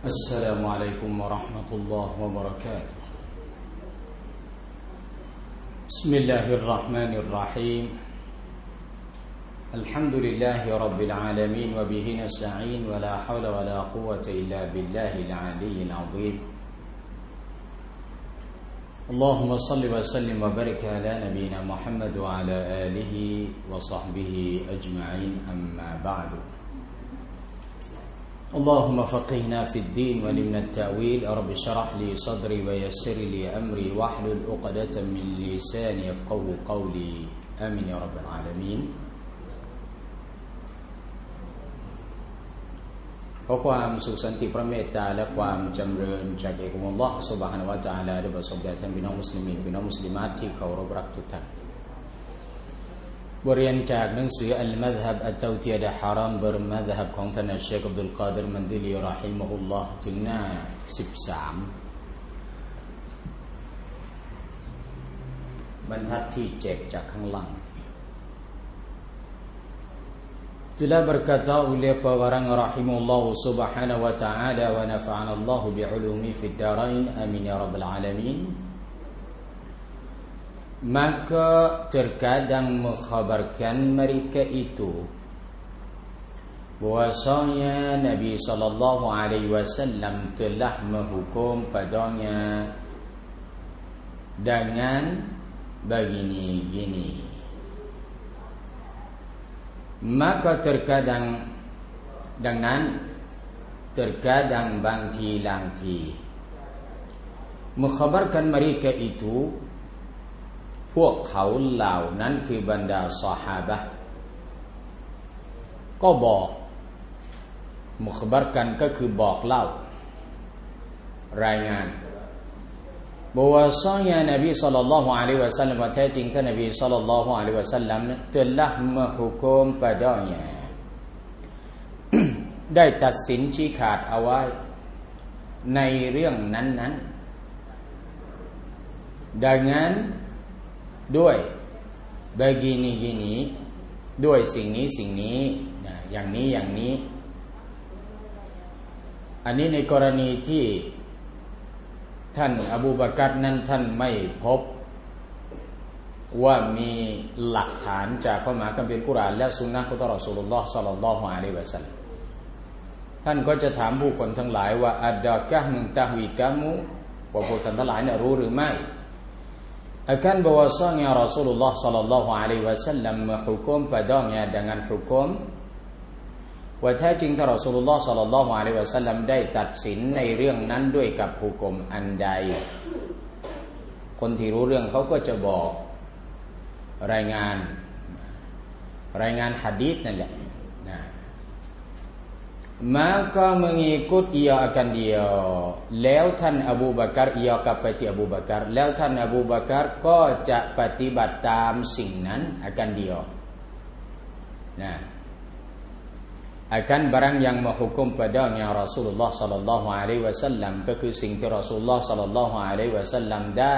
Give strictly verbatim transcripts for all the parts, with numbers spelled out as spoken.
السلام عليكم ورحمة الله وبركاته بسم الله الرحمن الرحيم الحمد لله رب العالمين وبه نستعين ولا حول ولا قوة إلا بالله العلي العظيم اللهم صل وسلم وبارك على نبينا محمد وعلى آله وصحبه أجمعين أما بعد اللهم فقهنا في الدين وعلمنا التأويل رب اشرح لي صدري ويسر لي أمري واحلل عقدة من لساني يفقهوا قولي آمين يا رب العالمين ขอความสุขสันติพระเมตตาและความจำเริญจากเอกอัลลอฮฺซุบฮานะฮูวะตะอาลาได้ประสบแด่ท่านพี่น้องมุสลิมีนพี่น้องมุสลิมาตที่เคารพรักทุกท่านบทเรียนจากหนังสืออัลมัซฮับอัตตาวติยะฮารามบรมัซฮับของท่านอัชชัยഖ് อับดุลกอดิรมันดิลีเราะฮิมะฮุลลอฮ์ถึงหน้าสิบสามบรรทัดที่เจ็ดจากข้างล่างtelah berkata oleh pewarangan rahimahullah subhanahu wa ta'ala wa nafa'ana Allah bi'ulumi fid darain amin ya rabbal alamin. Maka terkadang mengkhabarkan mereka itu bahwasanya Nabi sallallahu alaihi wasallam telah menghukum padanya dengan begini-gini. Maka terkadang dengan terkadang bangti langti mengkhabarkan mereka itu พวกเขาเหล่านั้นคือบรรดาซอฮาบะห์ก็บอกมุขบัรกันก็คือบอกเล่ารายงานbahwasanya Nabi sallallahu alaihi wasallam ว่าแท้จริงท่านนบีศ็อลลัลลอฮุอะลัยฮิวะซัลลัม telah menghukum padanya ได้ตัดสินชี้ขาดเอาไว้ในเรื่องนั้นๆดังนั้นด้วย begini-gini ด้วยสิ่งนี้สิ่งนี้อย่างนี้อย่างนี้อันนี้ในกรณีที่ท่านอบูบักรนั้นท่านไม่พบว่ามีหลักฐานจากพระมหาคัมภีร์กุรอานและสุนนะของท่านรอซูลุลลอฮ์ศ็อลลัลลอฮุอะลัยฮิวะซัลลัมท่านก็จะถามผู้คนทั้งหลายว่าอัดดะกะฮ์มุนตะฮวีกะมุว่าผู้ท่านทั้งหลายเนี่ยรู้หรือไม่ akan bahwasanya Rasulullah sallallahu alaihi wasallam menghukum padanya dengan hukum ว่าแท้จริงท่านรอซูลุลลอฮ์ศ็อลลัลลอฮุอะลัยฮิวะซัลลัมได้ตัดสินในเรื่องนั้นด้วยกับหุกมอันใดคนที่รู้เรื่องเขาก็จะบอกรายงานรายงานหะดีษนั่นแหละนะ maka mengikut ia akan dia แล้วท่านอบูบักร ia กลับไปที่อบูบักรแล้วท่านอบูบักรก็จะปฏิบัติตามสิ่งนั้น akan dia นะakan barang yang menghukum padanya Rasulullah sallallahu alaihi wasallam ก็คือสิ่งที่รอซูลุลลอฮ์ sallallahu alaihi wasallam ได้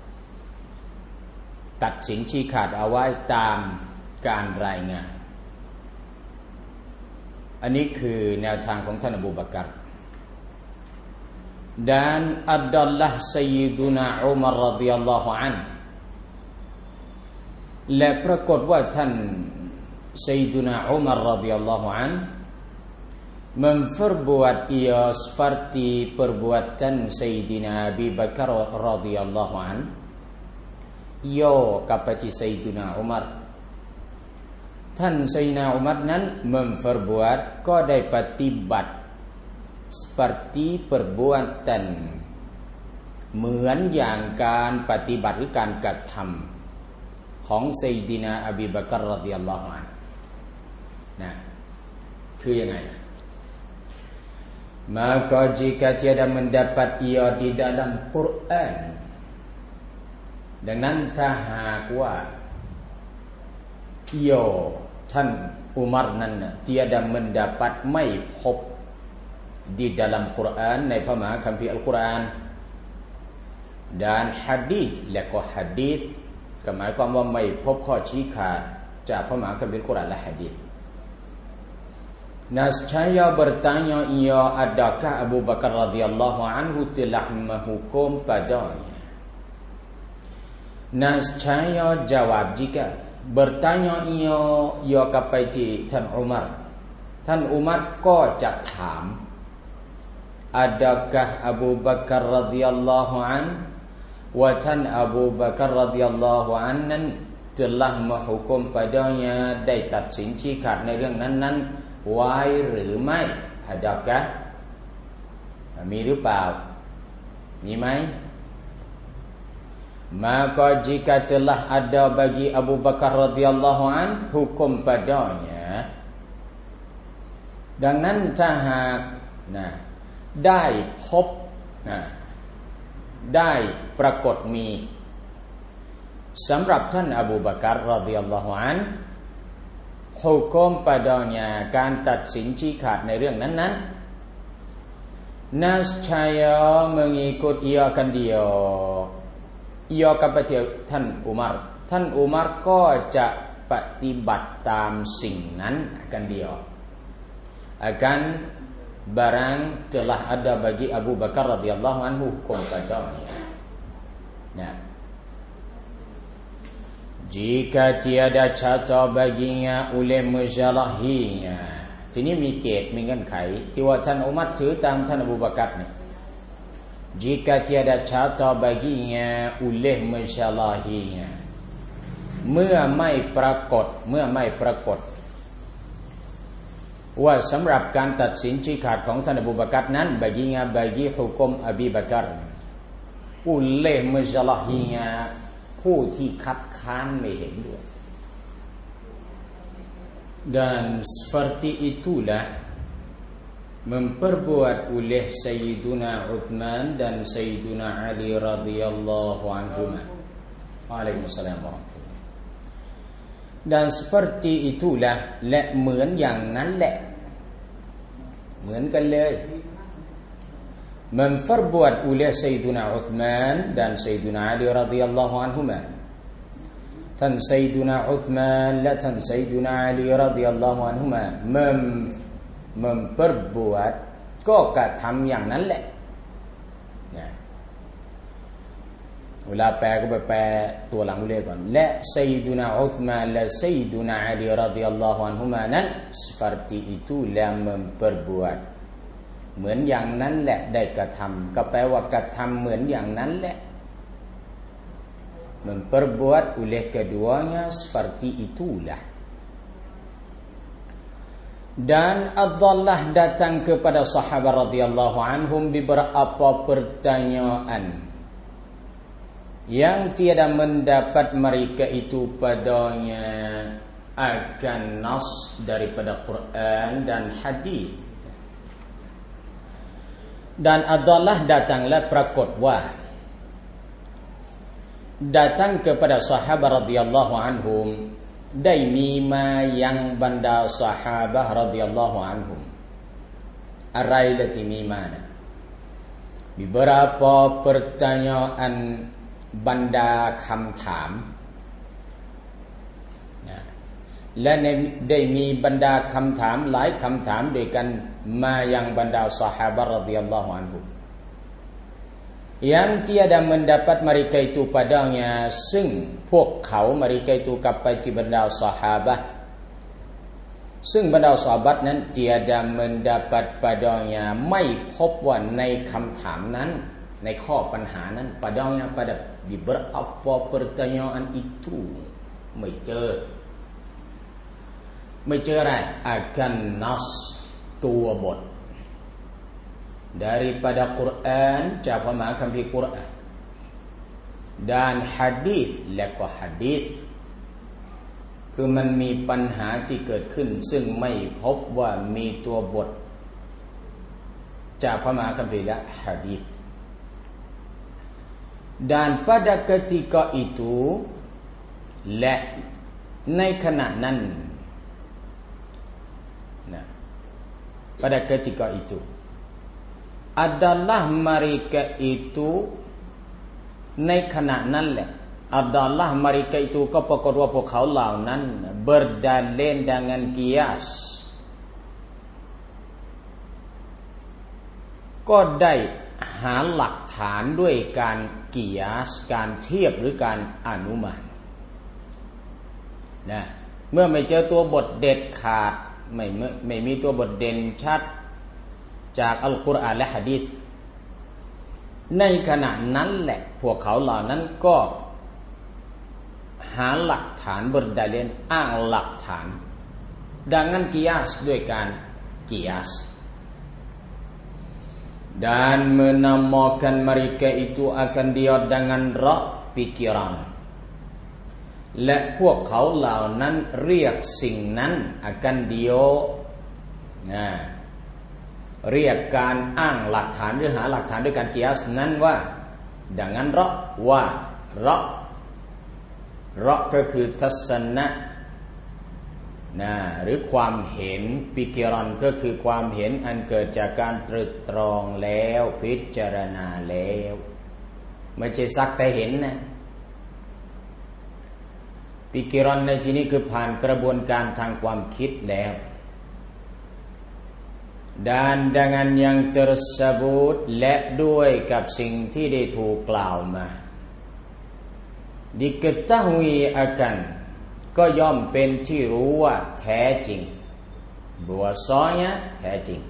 ตัดสินชี้ขาดเอาไว้ตามการรายงานอันนี้คือแนวทางของท่านอบูบักร dan adalah sayyiduna Umar radhiyallahu anhu และปรากฏว่าท่านSayyiduna Umar radhiyallahu an memperbuat ia seperti perbuatan Sayyidina Abi Bakar radhiyallahu an ia kepada Sayyidina Umar ท่าน Sayyidina Umar นั้น memperbuat ก็ได้ปฏิบัติ seperti perbuatan เหมือนอย่างการปฏิบัติหรือการกระทำของ Sayyidina Abi Bakar radhiyallahu an nah คือยังไง maka jika tiada mendapat ia di dalam Quran ดังนั้นถ้าหากว่า ia ท่านอุมัรนั้น tiada mendapat ไม่พบ di dalam Quran ในพระมหาคัมภีร์อัลกุรอาน dan hadis และก็หะดีษก็หมายความว่าไม่พบข้อชี้ขาดจากพระมหาคัมภีร์อัลกุรอานและหะดีษ Nescaya bertanya ia, adakah Abu Bakar radhiyallahu anhu telah menghukum padanya? Nescaya jawab jika bertanya ia ia กลับไปที่ท่านอุมัรท่านอุมัรก็จะถาม adakah Abu Bakar radhiyallahu an ว่าท่านอบูบักรรฎิยัลลอฮุอันนั้น telah menghukum padanya ได้ตัดสินชี้ขาดในเรื่องนั้นๆไว้หรือไม่ adakah มีหรือเปล่ามีไหม maka jika telah ada bagi Abu Bakar radhiyallahu an hukum padanya ดังนั้นถ้าหากนะได้พบนะได้ปรากฏมีสำหรับท่านอบูบักรรฎิยัลลอฮุอันฮุกมpadanya การตัดสินชี้ขาดในเรื่องนั้นๆ nescaya mengikut ia akan dia ia akan berkata ท่านอุมัรท่านอุมัรก็จะปฏิบัติตามสิ่งนั้น akan dia akan barang telah ada bagi Abu Bakar radhiyallahu anhu hukum padanya. Nah, jika tiada cara baginya oleh mujalahinya ทีนี้มีเกณฑ์มีเงื่อนไขที่ว่าท่านอุมัรถือตามท่านอบูบักรเนี่ย jika tiada cara baginya oleh mujalahinya เมื่อไม่ปรากฏเมื่อไม่ปรากฏว่าสำหรับการตัดสินชี้ขาดของท่านอบูบักรนั้น baginya bagi hukum Abu Bakar อุลเลมุจลาฮีงาผู้ที่คัดค้านไม่เห็นด้วย dan seperti itulah memperbuat oleh Sayyiduna Uthman dan Sayyiduna Ali radhiyallahu anhuma. Waalaikumsalam warahmatullahi. Dan seperti itulah และเหมือนอย่างนั้นแหละเหมือนกันเลย memperbuat oleh Sayyiduna Uthman dan Sayyiduna Ali radhiyallahu anhuma ท่าน Sayyiduna Uthman และท่าน Sayyiduna Ali radhiyallahu anhuma mem memperbuat ก็กระทำอย่างนั้นแหละเวลาแปลก็ไปแปลตัวหลังเลยก่อนและซัยดุนาอุธมานและซัยดุนาอาลีรอฎิยัลลอฮุอันฮุมานั้น seperti itu และ memperbuat เหมือนอย่างนั้นแหละได้กระทำก็แปลว่ากระทำเหมือนอย่างนั้นแหละ memperbuat oleh keduanya seperti itulah dan adallah datang kepada sahabat radhiyallahu anhum beberapa pertanyaan yang tiada mendapat mereka itu padanya akan nas daripada Quran dan hadis dan adalah datanglah ปรากฏว่า datang kepada sahabat radhiyallahu anhum ได้มีมายังบรรดาซอฮาบะห์รอฎิยัลลอฮุอันฮุมอะไรล่ะที่มีมานะ beberapa pertanyaanบรรดาคำถามนะและได้มีบรรดาคำถามหลายคำถามด้วยกันมายังบรรดาซอฮาบะห์รอฎิยัลลอฮุอันฮุม yang tiada mendapat mereka itu padanya ซึ่งพวกเขา mereka itu กลับไปที่บรรดาซอฮาบะห์ซึ่งบรรดาซอฮาบะห์นั้น tiada mendapat padanya ไม่พบว่าในคำถามนั้นในข้อปัญหานั้น padanya pada di beberapa pertanyaan itu ไม่เจอไม่เจออะไร akan nas ตัวบท daripada Quran จากพระมหาคัมภีร์กุรอาน dan hadis และก็ hadis คือมันมีปัญหาที่เกิดขึ้นซึ่งไม่พบว่ามีตัวบทจากพระมหาคัมภีร์และ hadis dan pada ketika itu และในขณะนั้นนะ pada ketika itu adalah mereka itu ในขณะนั้นแหละ adalah mereka itu ก็ปรากฏว่าพวกเขาเหล่านั้น berdalil dengan qiyas ก็ได้หาหลักฐานด้วยการกิยาสการเทียบหรือการอนุมานนะเมื่อไม่เจอตัวบทเด็ดขาดไม่ไม่มีตัวบทเด่นชัดจากอัลกุรอานและหะดีษในขณะนั้นแหละพวกเขาเหล่านั้นก็หาหลักฐานบทดาเลนอ้างหลักฐานดังนั้นกิยาสด้วยการกิยาสdan menamakan mereka itu akan dia dengan rak pikiran และพวกเขาเหล่านั้นเรียกสิ่งนั้นอากันเดียวนะเรียกการอ้างหลักฐานหรือหาหลักฐานด้วยการกิยาสนั้นว่าดังนั้นเราะว่าเราะเราะก็คือทัศนะนะหรือความเห็นปิกิรันก็คือความเห็นอันเกิดจากการตรึกตรองแล้วพิจารณาแล้วไม่ใช่สักแต่เห็นนะปิกิรันในที่นี้คือผ่านกระบวนการทางความคิดแล้ว dan dengan yang tersebut และด้วยกับสิ่งที่ได้ถูกกล่าวมา diketahui akan ก็ย่อมเป็นที่รู้ว่าแท้จริง bahwasanya แท้จริง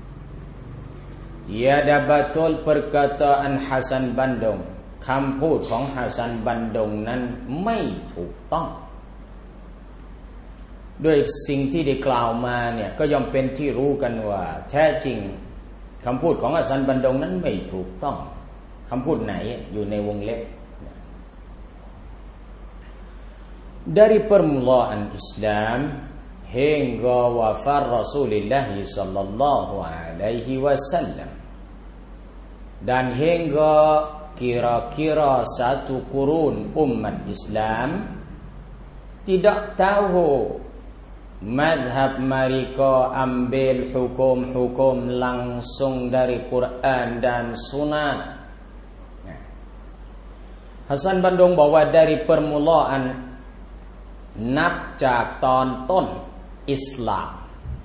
tiada betul perkataan Hasan Bandung คำพูดของฮะซันบันดงนั้นไม่ถูกต้องด้วยสิ่งที่ได้กล่าวมาเนี่ยก็ย่อมเป็นที่รู้กันว่าแท้จริงคำพูดของฮะซันบันดงนั้นไม่ถูกต้องคำพูดไหนอยู่ในวงเล็บdari permulaan Islam hingga wafat Rasulullah sallallahu alaihi wasallam dan hingga kira-kira satu kurun umat Islam tidak tahu madhab mereka ambil hukum-hukum langsung dari Quran dan Sunnah. Hasan Bandung บอกว่า dari permulaan นับจากตอนต้นอิสลาม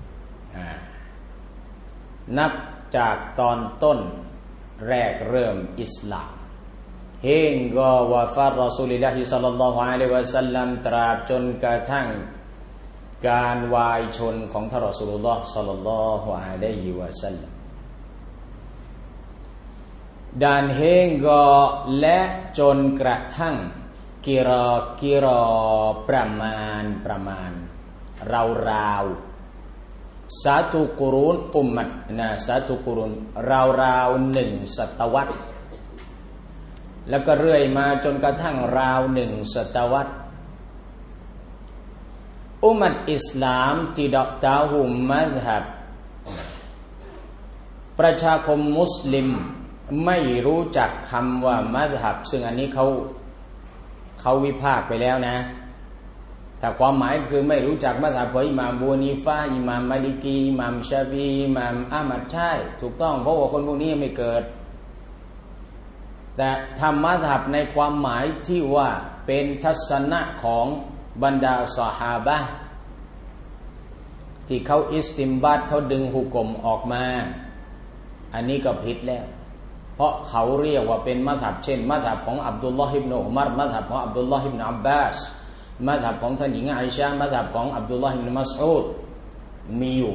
นับจากตอนต้นแรกเริ่มอิสลาม hingga wafat Rasulullah sallallahu alaihi wasallam ตราบจนกระทั่งการวายชนของท่านรอซูลุลลอฮ์ศ็อลลัลลอฮุอะลัยฮิวะซัลลัม dan hingga และจนกระทั่งกิรอกิรอประมาณประมาณราวๆ satu kurun umat นะ satu kurun ราวๆหนึ่งศตวรรษแล้วก็เรื่อยมาจนกระทั่งราวหนึ่งศตวรรษอุมัตอิสลามtidak tahu mazhab ประชาคมมุสลิมไม่รู้จักคำว่ามัซฮับซึ่งอันนี้เขาเขาวิพากษ์ไปแล้วนะแต่ความหมายคือไม่รู้จักมัซฮับของอิหม่ามบูนีฟะอิหม่ามมาลิกีอิหม่ามชาฟีอิหม่ามอะมัดใช่ถูกต้องเพราะว่าคนพวกนี้ไม่เกิดแต่ทำมัซฮับในความหมายที่ว่าเป็นทัศนะของบรรดาซอฮาบะห์ที่เขาอิสติมบัตเขาดึงหุกมออกมาอันนี้ก็ผิดแล้วเพราะเขาเรียกว่าเป็นมัซฮับเช่นมัซฮับของอับดุลลอฮ์อิบนุอุมัรมัซฮับของอับดุลลอฮ์อิบนุอับบาสมัซฮับของท่านหญิงอาอิชะห์มัซฮับของอับดุลลอฮ์อิบนุมัสอูดมีอยู่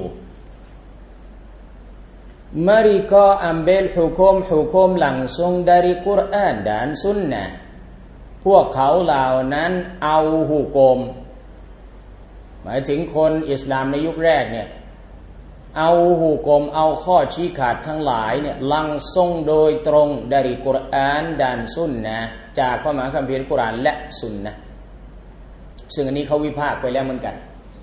mereka ambil hukum-hukum langsung dari Quran dan Sunnah พวกเขาเหล่านั้นเอาหุกมหมายถึงคนอิสลามในยุคแรกเนี่ยเอาหุกมเอาข้อชี้ขาดทั้งหลายเนี่ยลังทรงโดยตรงdari Quran dan Sunnah จากพระมหาคัมภีร์กุรอานและสุนนะห์ซึ่งอันนี้เขาวิพากษ์ไปแล้วเหมือนกัน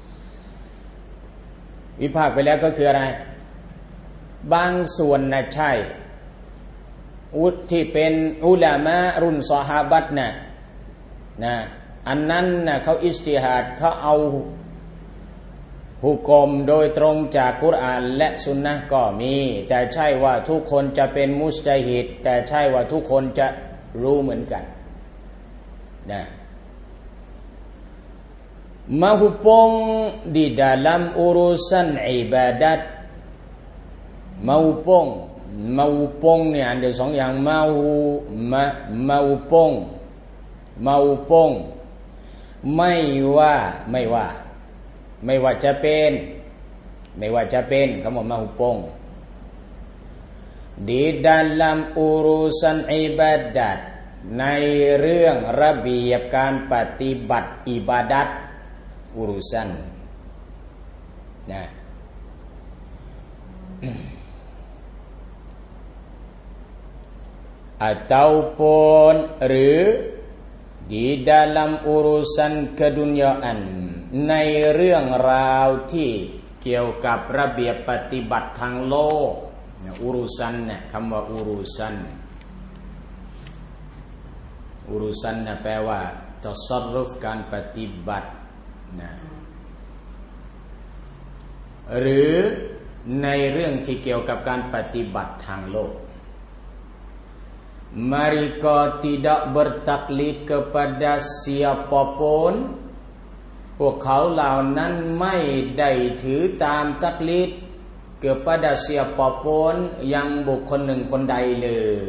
วิพากษ์ไปแล้วก็คืออะไรบางส่วนนะใช่อุที่เป็นอุลามะรุ่นซอฮาบะห์น่ะนะอันนั้นนะเขาอิจติฮาดเขาเอาหุกมโดยตรงจากกุรอานและสุนนะห์ก็มีแต่ใช่ว่าทุกคนจะเป็นมุจตะฮิดแต่ใช่ว่าทุกคนจะรู้เหมือนกันนะ maupun di dalam urusan ibadat maupun มาอุปงเนี่ยอันเดียวสองอย่างมาอุมามาอุปงมาอุปงไม่ว่าไม่ว่าไม่ว่าจะเป็นไม่ว่าจะเป็นคำว่ามาอุปงdi dalam urusan ibadat ในเรื่องระเบียบการปฏิบัติอิบาดัตอุรุสันนะ ataupun หรือ di dalam urusan kedunyaan ในเรื่องราวที่เกี่ยวกับระเบียบปฏิบัติทางโลกอุรุสันเนี่ยคำว่าอุรุสันอุรุสันเนี่ยแปลว่าตัสรุฟการปฏิบัตินะหรือในเรื่องที่เกี่ยวกับการปฏิบัติทางโลก mereka tidak bertaklid kepada siapapun พวกเขาเหล่านั้นไม่ได้ถือตามตักลีดkepada siapapun ยังบุคคลหนึ่งคนใดเลย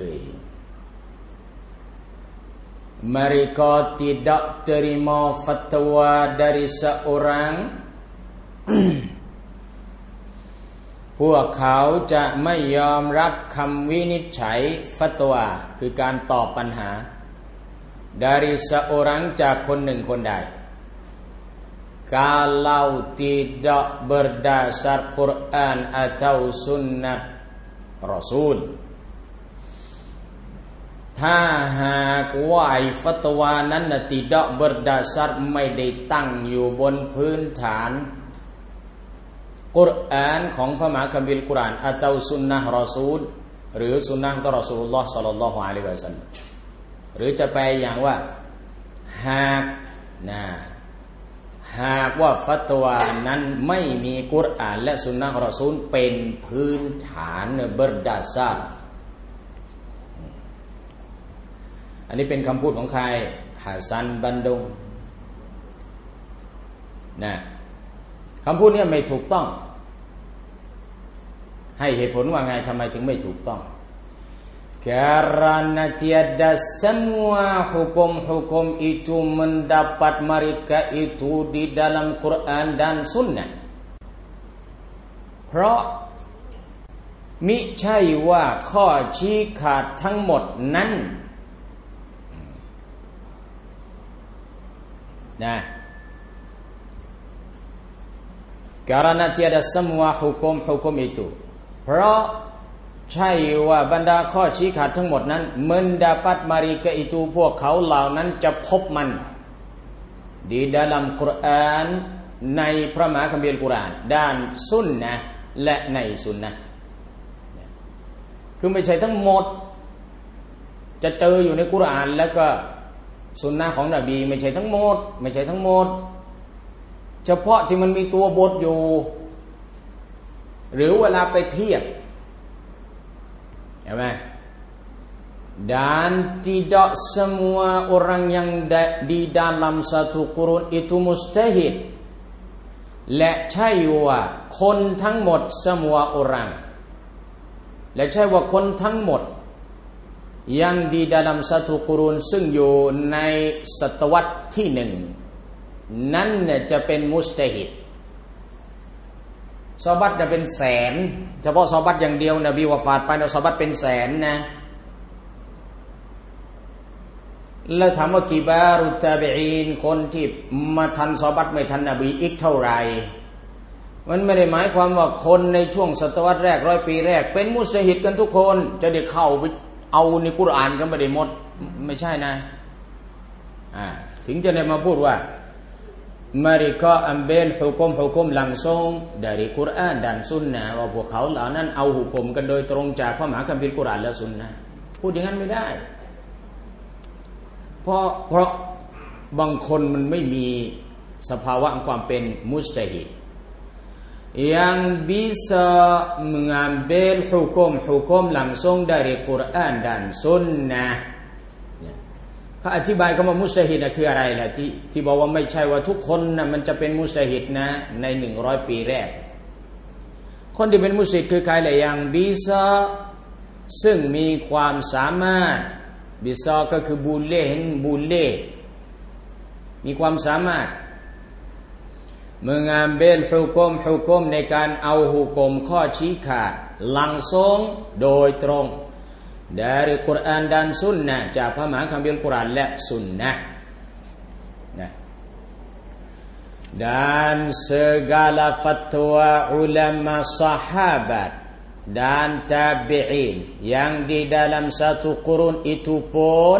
mereka tidak terima fatwa dari seorang พวกเขาจะไม่ยอมรับคำวินิจฉัยฟัตวาคือการตอบปัญหา dari seorang จากคนหนึ่งคนใด kalau tidak berdasar Quran atau sunnah Rasul ถ้าหากว่าไอ้ฟัตวานั้นน่ะ tidak berdasar ไม่ได้ตั้งอยู่บนพื้นฐานกุรอานของพระมหาคัมภีร์กุรอานอัตวสุนนะรอซูลหรือสุนนะของรอซูลุลลอฮ์ศ็อลลัลลอฮุอะลัยฮิวะซัลลัมหรือจะแปลอย่างว่าหากนะหากว่าฟัตวานั้นไม่มีกุรอานและสุนนะของรอซูลเป็นพื้นฐานเบิรดาซาอันนี้เป็นคำพูดของใครฮะซันบันดุงนะคำพูดนี้ไม่ถูกต้องให้เหตุผลว่าไงทำไมถึงไม่ถูกต้อง karena tiada semua hukum-hukum itu mendapat mereka itu di dalam Quran dan Sunnah เพราะมิใช่ว่าข้อชี้ขาดทั้งหมดนั้นนะ karena tiada semua hukum-hukum itu เพราะใช่ว่าบรรดาข้อชี้ขาดทั้งหมดนั้น mendapat mereka itu พวกเขาเหล่านั้นจะพบมัน di dalam Quran ในพระมหาคัมภีร์กุรอานด้านสุนนะห์และในสุนนะห์คือไม่ใช่ทั้งหมดจะเจออยู่ในกุรอานแล้วก็สุนนะห์ของนบีไม่ใช่ทั้งหมดไม่ใช่ทั้งหมดเฉพาะที่มันมีตัวบทอยู่หรือเวลาไปเทียบเห็นไหม dan tidak semua orang yang di dalam satu qurun itu mustahid และใช่ว่าคนทั้งหมด semua orang และใช่ว่าคนทั้งหมดยัง di dalam satu qurun ซึ่งอยู่ในศตวรรษที่หนึ่งนั่นเนี่ยจะเป็นมุสตะฮิดซอฮาบะห์จะเป็นแสนเฉพาะซอฮาบะห์อย่างเดียวนบีวะฟาตไปแล้วซอฮาบะห์เป็นแสนนะแล้วถามว่ากิบารุตาบิอีนคนที่มาทันซอฮาบะห์ไม่ทันนบีอีกเท่าไหร่มันไม่ได้หมายความว่าคนในช่วงศตวรรษแรกร้อยปีแรกเป็นมุสตะฮิดกันทุกคนจะได้เข้าไปเอาในกุรอานก็ไม่ได้หมดไม่ใช่นะอ่าถึงจะได้มาพูดว่าmereka ambil hukum-hukum langsung dari Quran dan Sunnah ว่าพวกเขาเหล่านั้นเอาหุกมกันโดยตรงจากพระมหาคัมภีร์กุรอานและสุนนะห์พูดอย่างนั้นไม่ได้เพราะเพราะบางคนมันไม่มีสภาวะของความเป็นมุจตะฮิด yang bisa mengambil hukum-hukum langsung dari Quran dan Sunnahเขาอธิบายคำว่ามุจตะฮิดนะคืออะไรล่ะที่ที่บอกว่าไม่ใช่ว่าทุกคนนะมันจะเป็นมุจตะฮิดนะในหนึ่งร้อยปีแรกคนที่เป็นมุจตะฮิดคือใครล่ะอย่างบิซาซึ่งมีความสามารถบิซอก็คือบูเล่เห็นบูเล่มีความสามารถ mengambil hukum-hukum ในการเอาหุกมข้อชี้ขาด langsung โดยตรง dari Quran dan Sunnah จากพระมหาคัมภีร์กุรอานและสุนนะห์นะ dan segala fatwa ulama sahabat dan tabi'in yang di dalam satu qurun itu pun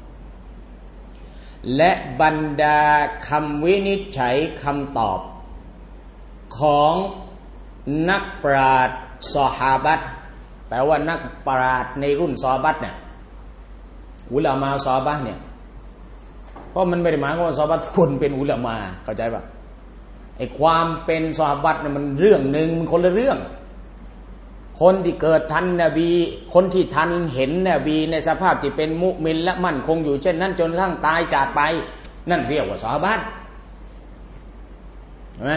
และบรรดาคำวินิจฉัยคำตอบของนักปราชญ์ซอฮาบะห์แปลว่านักปราชญ์ในรุ่นซอฮาบะห์เนี่ยอุลามะซอฮาบะห์เนี่ยเพราะมันไม่ได้หมายความว่าซอฮาบะห์ทุกคนเป็นอุลามะเข้าใจป่ะไอ้ความเป็นซอฮาบะห์เนี่ยมันเรื่องนึงมันคนละเรื่องคนที่เกิดทันนบีคนที่ทันเห็นนบีในสภาพที่เป็นมุมินและมั่นคงอยู่เช่นนั้นจนกระทั่งตายจากไปนั่นเรียกว่าซอฮาบะห์เห็นไหม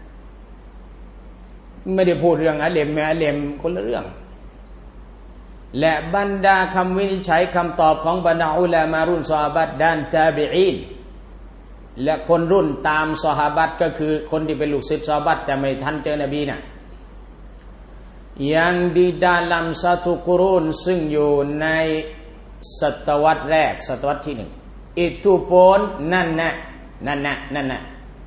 ไม่ได้พูดเรื่องอะเลมแม่อะเลมคนละเรื่องและบรรดาคำวินิจฉัยคำตอบของบรรดาอุลามะรุ่นซอฮาบะห์ด้านตาบิอีนและคนรุ่นตามซอฮาบะห์ก็คือคนที่เป็นลูกศิษย์ซอฮาบะห์แต่ไม่ทันเจอนบีน่ะyang di dalam satu qurun ซึ่งอยู่ในศตวรรษแรกศตวรรษที่หนึ่ง itu pun นั่นนะนั่นนะนั่นนะ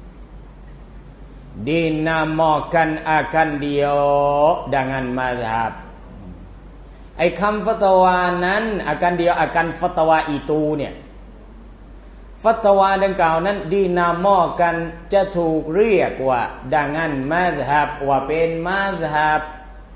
dinamakan akan dia dengan mazhab ไอ้คำฟัตวานั้นอาการเดียวอาการฟัตวาอีตูเนี่ยฟัตวาดังกล่าวนั้นดีนามอกันจะถูกเรียกว่าดังนั้นมัซฮับว่าเป็นมัซฮับ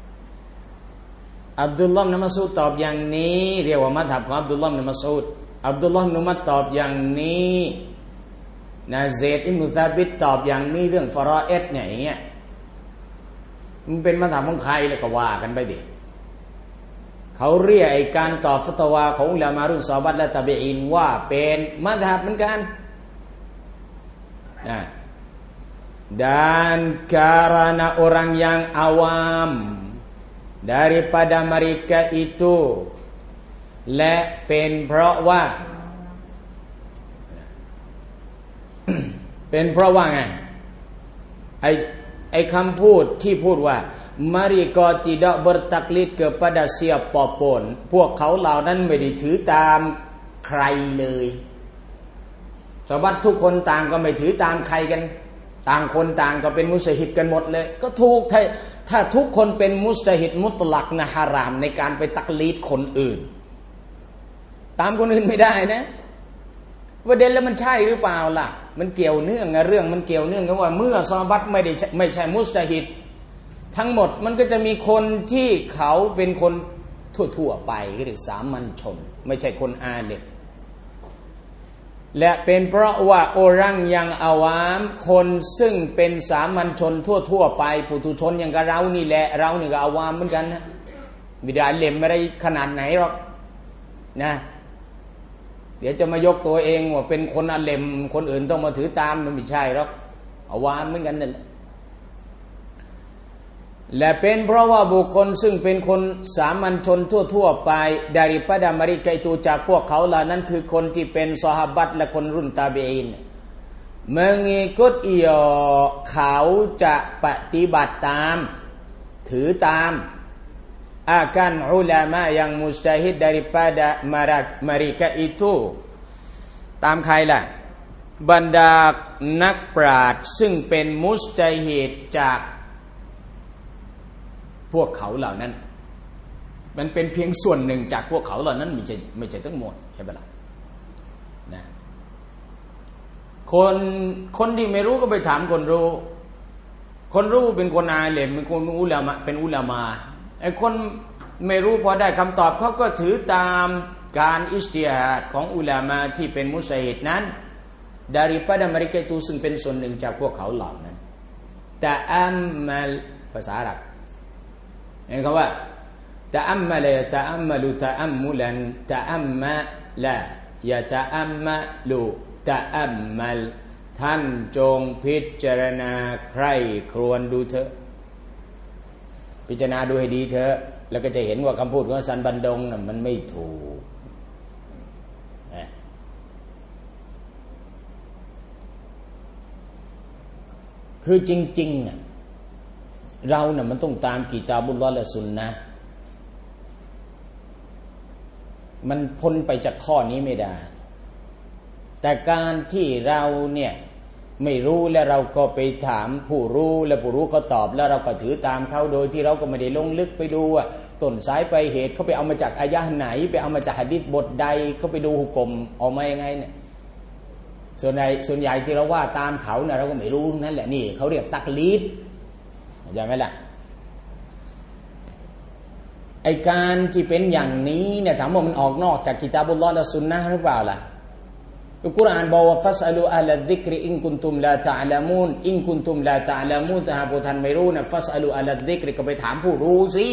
อับดุลลอฮ์อิบนุมัสอูดตอบอย่างนี้เรียกว่ามัซฮับของอับดุลลอฮ์อิบนุมัสอูดอับดุลลอฮ์อิบนุมัสตอบอย่างนี้นะเซดอิบนุซาบิตตอบอย่างนี้เรื่องฟารอเอดเนี่ยอย่างเงี้ยมันเป็นมัซฮับของใครแล้วก็ว่ากันไปดิเขาเรียกไอ้การตอบฟัตวาของอุลามะรุ่นซอฮาบะห์และตาบิอีนว่าเป็นมัซฮับเหมือนกันนะ dan karena orang yang awam daripada mereka itu และเป็นเพราะว่า เป็นเพราะว่าไงไอ้ไอ้คำพูดที่พูดว่าmereka tidak bertaklid kepada siapapun พวกเขาเหล่านั้นไม่ได้ถือตามใครเลยซอฮาบะห์ทุกคนต่างก็ไม่ถือตามใครกันต่างคนต่างก็เป็นมุสลิมกันหมดเลยก็ถูกถ้าถ้าทุกคนเป็นมุสลิมมุตลักนะฮารามในการไปตักลีดคนอื่นตามคนอื่นไม่ได้นะประเด็นแล้วมันใช่หรือเปล่าล่ะมันเกี่ยวเนื่องเรื่องมันเกี่ยวเนื่องกันว่าเมื่อซอฮาบะห์ไม่ได้ไม่ใช่มุสลิมทั้งหมดมันก็จะมีคนที่เขาเป็นคนทั่วๆไปก็เรียกสามัญชนไม่ใช่คนอาเลมและเป็นเพราะว่าโอรังยังอาวามคนซึ่งเป็นสามัญชนทั่วๆไปปุถุชนอย่างกับเรานี่แหละเรานี่ก็อาวามเหมือนกันนะไม่ได้อาเลมไม่ได้ขนาดไหนหรอกนะเดี๋ยวจะมายกตัวเองว่าเป็นคนอาเลมคนอื่นต้องมาถือตามมันไม่ใช่หรอกอาวามเหมือนกันนั่นแหละและเป็นเพราะว่าบุคคลซึ่งเป็นคนสามัญชนทั่วๆไปdaripada mereka ituจากพวกเขาเหล่านั้นคือคนที่เป็นซอฮาบะห์และคนรุ่นตาบีอีน mengikut ia เขาจะปฏิบัติตามถือตาม akan ulama yang mujtahid daripada mereka itu ตามใครล่ะบรรดานักปราชญ์ซึ่งเป็นมุจตะฮิดจากพวกเขาเหล่านั้นมันเป็นเพียงส่วนหนึ่งจากพวกเขาเหล่านั้นไม่ใช่ไม่ใช่ทั้งหมดใช่ไหมล่ะนะคนคนที่ไม่รู้ก็ไปถามคนรู้คนรู้เป็นคนอาเลมเป็นคนอุลามะเป็นอุลามะไอ้คนไม่รู้พอได้คำตอบเขาก็ถือตามการอิจติฮาดของอุลามะที่เป็นมุจตะฮิดนั้นdaripada mereka ituซึ่งเป็นส่วนหนึ่งจากพวกเขาเหล่านั้นแต่อัมมัลภาษาอาหรับเห็นคำว่าตะอัมมะลยะตะอัมมะลุตะอัมมุลันตะอัมมะลายะตะอัมมะลุตะอัมมัลท่านจงพิจารณาใคร่ครวญดูเถอะพิจารณาดูให้ดีเถอะแล้วก็จะเห็นว่าคำพูดของฮัสซันบันดงน่ะมันไม่ถูกคือจริงๆน่ะเราเนี่ยมันต้องตามกิตาบุลลอฮ์และซุนนะห์มันพ้นไปจากข้อนี้ไม่ได้แต่การที่เราเนี่ยไม่รู้และเราก็ไปถามผู้รู้และผู้รู้เขาตอบแล้วเราก็ถือตามเขาโดยที่เราก็ไม่ได้ลงลึกไปดูว่าต้นสายปลายเหตุเขาไปเอามาจากอายะห์ไหนไปเอามาจากหะดีษบทใดเขาไปดูหุกมออกมายังไงเนี่ยส่วนใหญ่ส่วนใหญ่ที่เราว่าตามเขาเนี่ยเราก็ไม่รู้นั่นแหละนี่เขาเรียกตักลีดเข้าใจไหมล่ะไอการที่เป็นอย่างนี้เนี่ยถามว่ามันออกนอกจากกิตาบุลลอฮ์และซุนนะห์หรือเปล่าล่ะกุรอานบอกว่าฟัสอลูอะลัซิกรอินกุนตุมลาตะอ์ละมูนอินกุนตุมลาตะอ์ละมูนถ้าหากพวกท่านไม่รู้นะฟัสอลูอะลัซิกรก็ไปถามผู้รู้สิ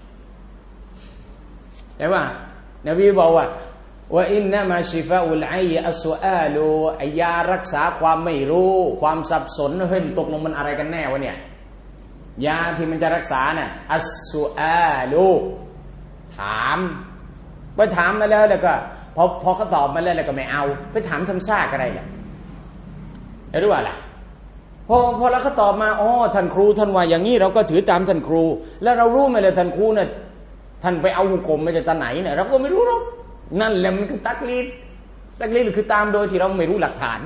ใช่ป่ะนบีบอกว่าว่าอินนะมาชิฟาอุลไอยอัสซุอาลูยารักษาความไม่รู้ความสับสนเฮ้ยตกลงมันอะไรกันแน่วะเนี่ยยาที่มันจะรักษาน่ะอัสซุอาลูถามไปถามมาแล้วแล้วก็พอพอเขาตอบมาแล้วแล้วก็ไม่เอาไปถามทำซากอะไรล่ะรู้ว่าล่ะพอพอแล้วเขาตอบมาอ๋อท่านครูท่านว่าอย่างนี้เราก็ถือตามท่านครูแล้วเรารู้ไหมเลยท่านครูเนี่ยท่านไปเอาหุกมมาจากตาไหนเนี่ยเราก็ไม่รู้หรอกนั่นแหละมันคือตักลีดตักลีดคือตามโดยที่เราไม่รู้หลักฐาน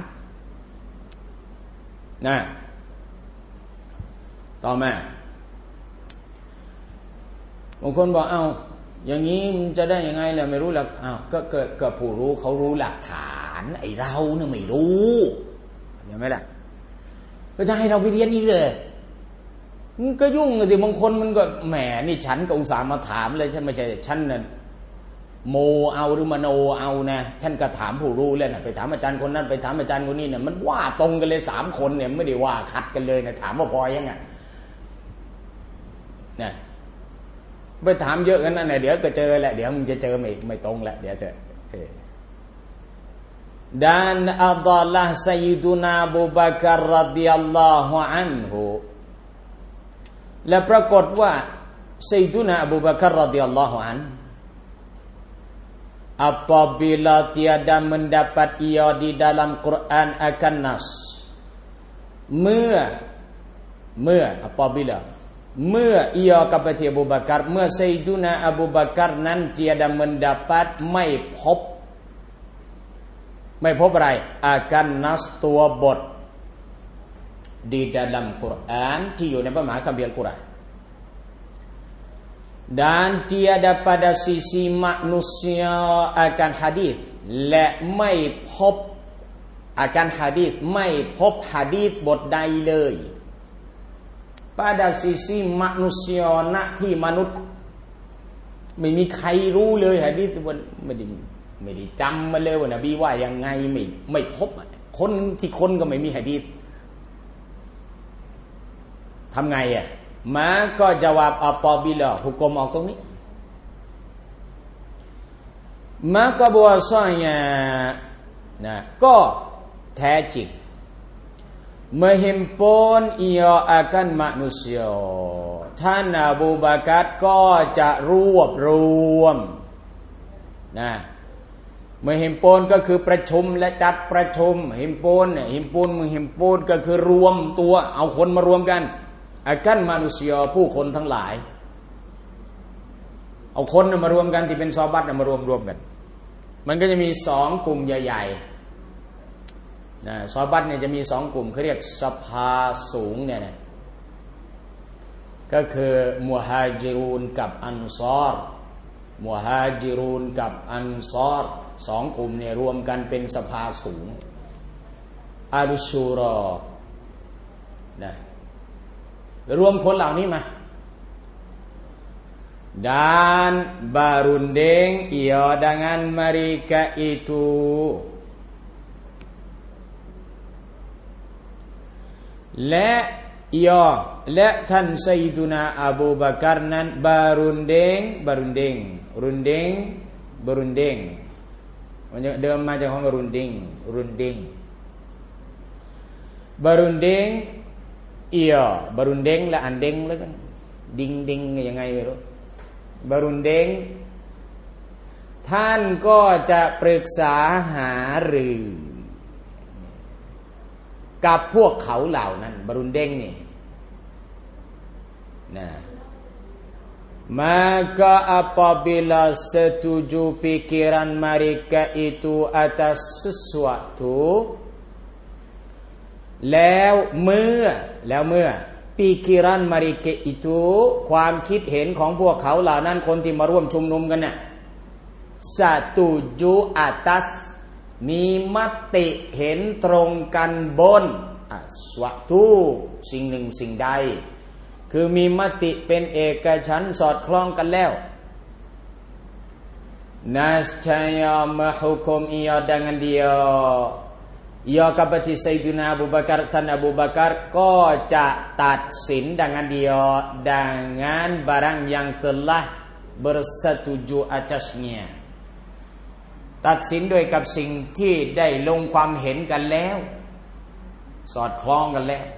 นะต่อมาบางคนบอกเอ้าอย่างนี้มันจะได้ยังไงล่ะไม่รู้หลักอ้าวก็เกิดเกิดผู้รู้เขารู้หลักฐานไอ้เราเนี่ยไม่รู้เห็นไหมล่ะก็จะให้เราไปเรียนนี่เลยมันก็ยุ่งเลยดิบางคนมันก็แหมนี่ฉันก็อุตส่าห์มาถามเลยฉันไม่ใช่ฉันนั่นโมเอาหรือมโนเอานะฉันก็ถามผู้รู้เลยนะไปถามอาจารย์คนนั้นไปถามอาจารย์คนนี้เนี่ยมันว่าตรงกันเลยสามคนเนี่ยไม่ได้ว่าขัดกันเลยนะถามว่าพอยังไงนะไปถามเยอะกันนั่นแหละเดี๋ยวก็เจอแหละเดี๋ยวมึงจะเจอไม่ไม่ตรงแหละเดี๋ยวเจอdan adalah Sayyiduna Abu Bakar radhiyallahu anhu และปรากฏว่า Sayyiduna Abu Bakar radhiyallahu anhu apabila tiada mendapat ia di dalam Quran akan nas เมื่อเมื่อ apabilaเมื่อia kepada Abu Bakar เมื่อ Sayyiduna Abu Bakar นั้น tiada mendapat ไม่พบไม่พบอะไรอาการนัสตัวบท di dalam Quran ที่อยู่ในพระมหาคัมภีร์อัลกุรอาน dan tiada pada sisi manusia akan hadis และไม่พบอาการหะดีษไม่พบหะดีษบทใดเลย pada sisi manusia ณที่มนุษย์ไม่มีใครรู้เลยหะดีษไม่ได้ไม่ได้จำมาเลยว่านบีว่ายังไงไม่ไม่พบคนที่คนก็ไม่มีหะดีษทำไงอ่ะมาก็จาวบอัปอบิลาหุกมออกตรงนี้ maka bahwasanya nah ก็แท้จริง menghimpun ia akan manusia ท่านอบูบักรก็จะรวบรวมนะmenghimpun ก็คือประชุมและจัดประชุม himpun เนี่ย himpun menghimpun ก็คือรวมตัวเอาคนมารวมกัน akan manusia ผู้คนทั้งหลายเอาคนมารวมกันที่เป็นซอฮาบะห์มารวมรวมกันมันก็จะมีสองกลุ่มใหญ่ๆนะซอฮาบะห์เนี่ยจะมีสองกลุ่มเขาเรียกสภาสูงเนี่ยนะก็คือมุฮาจิรูนกับอันซอรมุฮาจิรูนกับอันซอรสองกลุ่มเนี่ยรวมกันเป็นสภาสูงอาลุชูรอนะรวมคนเหล่านี้มา dan barunding ia dengan mereka ituและia และท่านซัยดุนาอบูบักรนั้นบารุนเดงบารุนเดงรุนเดงบารุนเดงมันเดิมมาจากคำว่ารุนเดงรุนเดงบารุนเดงia บารุนเดงและอันเดงแล้วกันดิงดิงยังไงไม่รู้บรุนเดงท่านก็จะปรึกษาหารือกับพวกเขาเหล่านั้นบรุนเดงนี่นะ maka apabila setuju pikiran mereka itu atas sesuatu แล้วเมื่อแล้วเมื่อปิกิรันมาริเกอิตูความคิดเห็นของพวกเขาเหล่านั้นคนที่มาร่วมชุมนุมกันน่ะสตูจูอัตัสมีมติเห็นตรงกันบนสวะตูสิ่งหนึ่งสิ่งใดคือมีมติเป็นเอกฉันท์สอดคล้องกันแล้วnascaya menghukum ia dengan dia ia kepada Sayyidina Abu Bakar ท่านอบูบักรก็จะตัดสิน dengan dia dengan barang yang telah bersetuju atasnya ตัดสินด้วยกับสิ่งที่ได้ลงความเห็นกันแล้วสอดคล้องกันแล้ว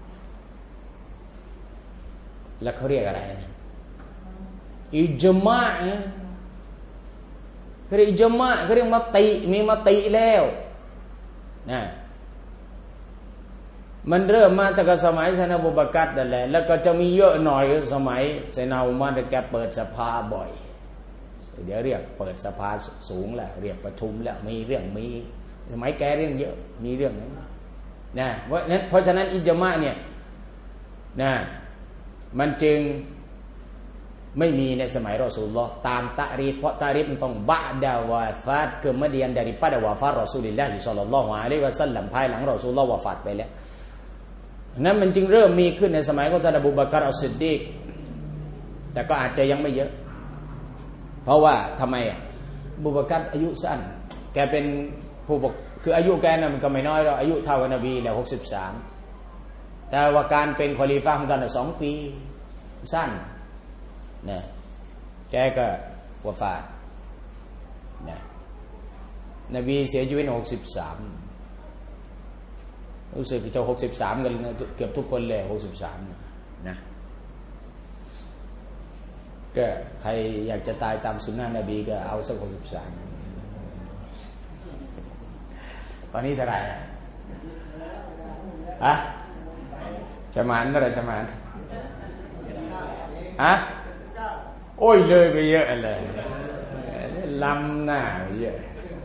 แล้วเขาเรียกอะไรนะอิจมาอ์เขาเรียกอิจมาอ์เขาเรียกมติมีมติแล้วนะมันเริ่มมาตั้งแต่สมัยไซนาบูบักรนั่นแหละแล้วก็จะมีเยอะหน่อยสมัยไซนาอุมัรแกเปิดสภาบ่อยเดี๋ยวเรียกเปิดสภาสูงแหละเรียกประชุมแล้วมีเรื่องมีสมัยแกเรื่องเยอะมีเรื่องนั้นนะเพราะนั้นเพราะฉะนั้นอิจมาอ์เนี่ยนะมันจึงไม่มีในสมัยรอซูลุลลอฮ์ตามตะรีฟเพราะตะรีฟมันต้องบะดาวาฟาตkemudian daripada wafat Rasulullah sallallahu alaihi wasallam ภายหลังรอซูลุลลอฮ์วาฟาตไปแล้วนั้นมันจึงเริ่มมีขึ้นในสมัยของท่านอบูบักรอัสซิดดีกแต่ก็อาจจะยังไม่เยอะเพราะว่าทำไมอ่ะอบูบักรอายุสั้นแกเป็นผู้ปกคืออายุแกน่ะมันก็ไม่น้อยหรอกอายุเท่ากับนบีแล้วหกสิบสามแต่ว่าการเป็นคอลีฟะห์ของท่านสองปีสั้นนะแกก็วะฟาตนะนบีเสียชีวิตหกสิบสามรู้สึกจะหกสิบสามกันเกือบทุกคนเลยหกสิบสามนะก็ใครอยากจะตายตามสุนนะนบีก็เอาสักหกสิบสามตอนนี้เท่าไหร่อะจามานเท่าไหร่จามานอะโอ้ยเลยไปเยอะเลยล้ำหน้าไปเยอะ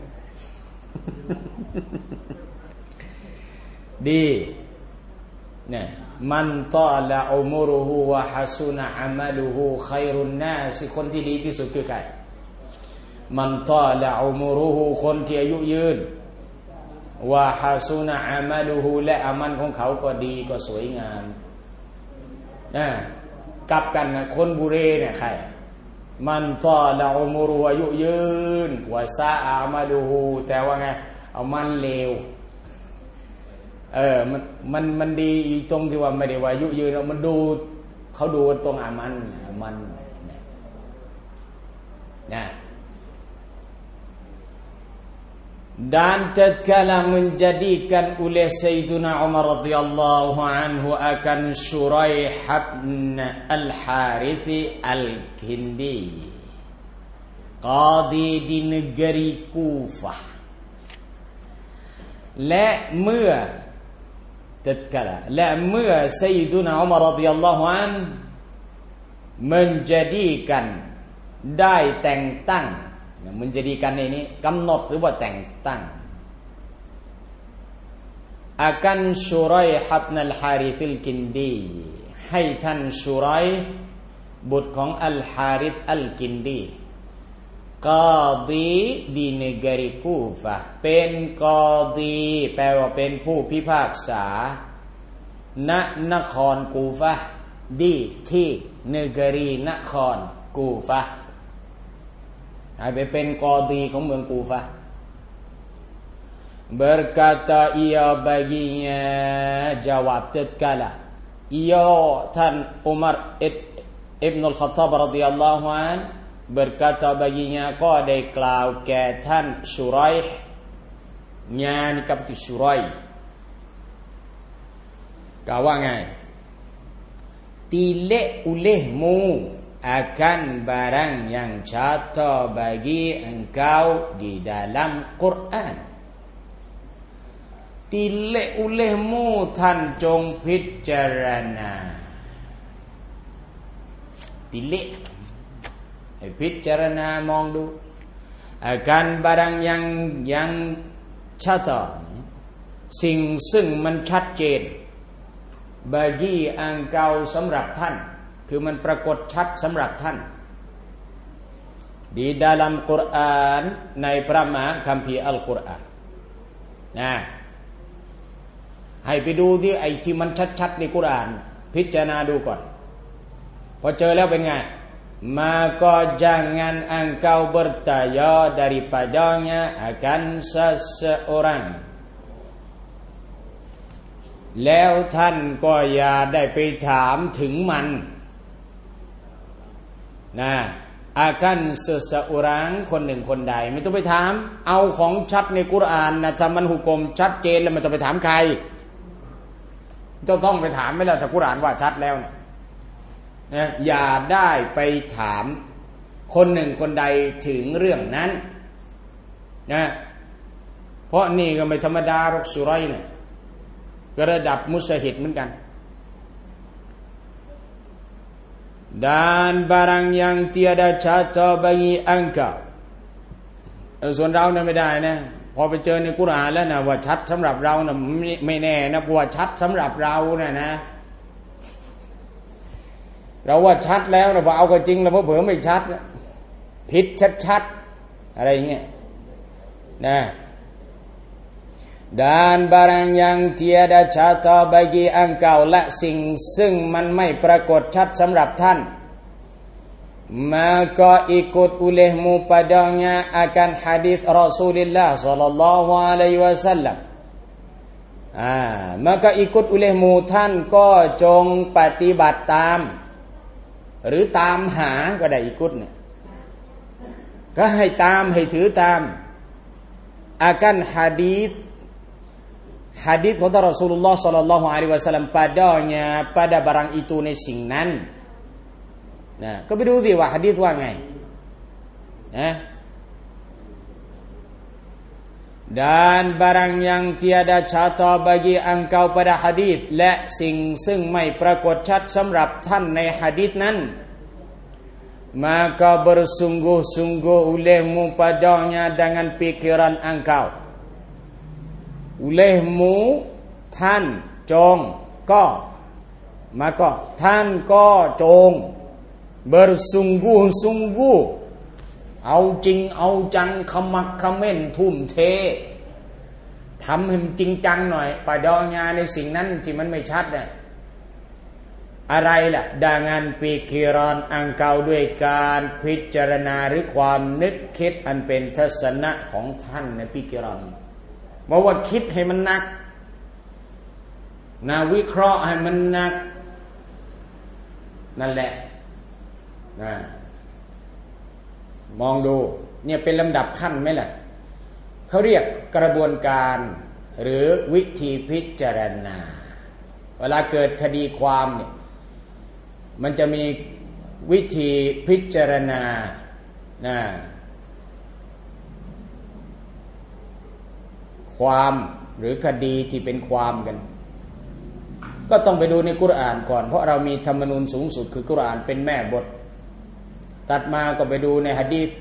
ดีเนี่ยมันตอละอุมุรุฮูวะฮัสุนะอามัลุฮูขัยรุนนาสคนที่ดีที่สุดคือใครมันตอละอุมุรุฮูคนที่อายุยืนวะฮัสุนะอามัลุฮูและอามันของเขาก็ดีก็สวยงามนะกลับกันนะคนบุเรเนี่ยใครมันตอละอุมุรุอายุยืนวะซาอามัลุฮูแต่ว่าไงเอามันเลวเออมันมันมันดีตรงที่ว่าไม่ได้ว่าอายุยืนมันดูเขาดูตรงอามันอามันนะdan tatkala menjadikan oleh Sayyidina Umar radhiyallahu anhu akan Shuraih bin Al-Harith Al-Kindi qadi di negeri Kufah และเมื่อtatkala และเมื่อ Sayyidina Umar radhiyallahu anhu menjadikan ได้แต่งตั้งmenjadikan ini กำหนดหรือว่าแต่งตั้ง akan Shuraih bin Al-Harith Al-Kindi ให้ท่านชูไรห์บุตรของอัลฮาริธอัลกินดีกอดีดีเนกริกูฟะเป็นกอดีแปลว่าเป็นผู้พิพากษาณนครกูฟะดีที่เนกรีนครกูฟะให้ไปเป็นกอดีของเมืองกูฟะ berkata ia baginya jawab tatkala ia ท่านอุมัรอิบนุลค็อฏฏอบรอฎิยัลลอฮุอันฮุ berkata baginya ก็ได้กล่าวแก่ท่านชูไรห์ญาณกับที่ชูไรห์กล่าวว่าไง tilek ulehmu akan barang yang catat bagi engkau di dalam Quran tilik olehmuท่านจงพิจารณาtilikให้พิจารณามองดู akan barang yang yang catatสิ่งซึ่งมันชัดเจน bagi engkau สำหรับท่านคือมันปรากฏชัดสำหรับท่าน di dalam Quran ในพระมหาคัมภีร์อัลกุรอานนะให้ไปดูที่ไอ้ที่มันชัดๆในกุรอานพิจารณาดูก่อนพอเจอแล้วเป็นไง maka jangan engkau bertanya daripadanya akan seseorang แล้วท่านก็อย่าได้ไปถามถึงมันนะอากันเสสอุรังคนหนึ่งคนใดไม่ต้องไปถามเอาของชัดในกุรอานนะถ้ามันหุกมชัดเจนแล้วมันจะไปถามใครต้องต้องไปถามไม่แล้วถ้ากุรอานว่าชัดแล้วนะนะอย่าได้ไปถามคนหนึ่งคนใดถึงเรื่องนั้นนะเพราะนี่ก็ไม่ธรรมดาหรอกสุไรเนี่ยก็ระดับมุสฮิดเหมือนกัน dan barang yang tiada catat bagi engkau ส่วนเราเนี่ยไม่ได้นะพอไปเจอในกุรอานแล้วนะว่าชัดสำหรับเรานะไม่แน่นะว่าชัดสำหรับเรานะนะเราว่าชัดแล้วนะพอเอาก็จริงแล้วเพราะเผลอไม่ชัดผิดชัดๆอะไรอย่างเงี้ยนะ dan barang yang tiada catat bagi engkau และสิ่งซึ่งมันไม่ปรากฏชัดสำหรับท่าน maka ikut olehmu padanya akan hadis Rasulullah sallallahu alaihi wasallamอ่า maka ikut olehmu ท่านก็จงปฏิบัติตามหรือตามหาก็ได้อีกุดเนี่ยก็ให้ตามให้ถือตามอากันหะดีษหะดีษของท่านรอซูลุลลอฮ์ศ็อลลัลลอฮุอะลัยฮิวะซัลลัม padanya pada barang itu ในสิ่งนั้นนะก็ไปดูสิว่าหะดีษว่าไงนะ dan barang yang tiada catat bagi engkau pada hadis และสิ่งซึ่งไม่ปรากฏชัดสำหรับท่านในหะดีษนั้น maka bersungguh-sungguh olehmu padanya dengan pikiran engkau olehmu ท่านจงก็ maka ท่านก็จง bersungguh-sungguhเอาจริงเอาจังขมักเขม้นทุ่มเททำให้มันจริงจังหน่อยปะดองานในสิ่งนั้นที่มันไม่ชัดน่ะอะไรล่ะดังนั้นปิกิรอนอังเกาด้วยการพิจารณาหรือความนึกคิดอันเป็นทัศนะของท่านในปิกิรอนบอกว่าคิดให้มันหนักนาวิเคราะห์ให้มันหนักนั่นแหละนะมองดูเนี่ยเป็นลำดับขั้นไหมล่ะเขาเรียกกระบวนการหรือวิธีพิจารณาเวลาเกิดคดีความเนี่ยมันจะมีวิธีพิจารณานะความหรือคดีที่เป็นความกันก็ต้องไปดูในกุรอานก่อนเพราะเรามีธรรมนูญสูงสุดคือกุรอานเป็นแม่บทตัดมาก็ไปดูในหะดีษ